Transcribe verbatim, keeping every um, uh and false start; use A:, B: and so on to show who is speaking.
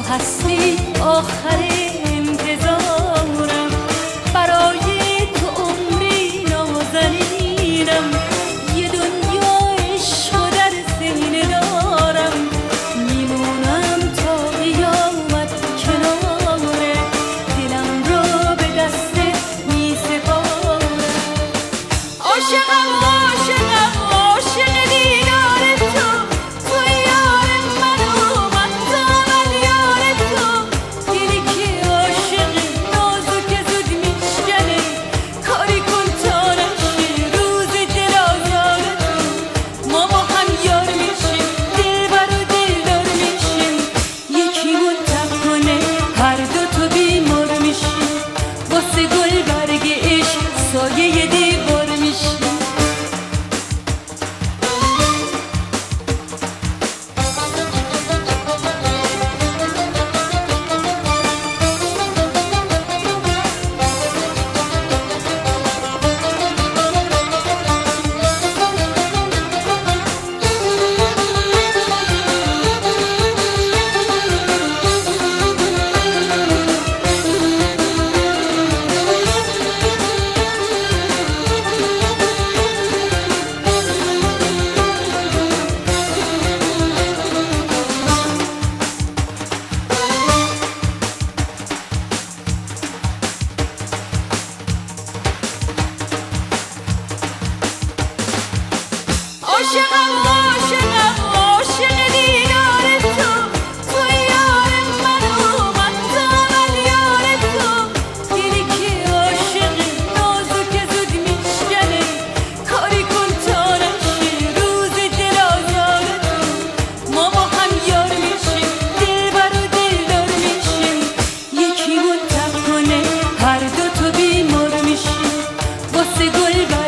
A: هستی آخر انتظارم، برای تو عمری نازنینم، یه دنیا عشق و در سینه دارم، میمونم تا قیامت کناره، دلم رو به دستت میسپارم. عاشقم عاشقم عاشق دیدار تو، تو یار من و من تا من یار تو، دلی که عاشق نازک زود میشکنه، کاری کن تا نشه روز دل آزار تو، ما با هم یار میشیم دلبر و دلدار میشیم، یکی منتق کنه هر دو تو بیمار میشیم، واسه گل برگ عشق سایه دیوار میشیم. عاشقم عاشقم عاشق دیدار تو، تو یار من و من تا من یار تو، دلی که عاشق نازک زود میشکنه، کاری کن تا نشه روز دل آزار تو، ما با هم یار میشیم دلبر و دلدار میشیم، یکی منتق کنه هر دو تو بیمار میشیم، واسه گل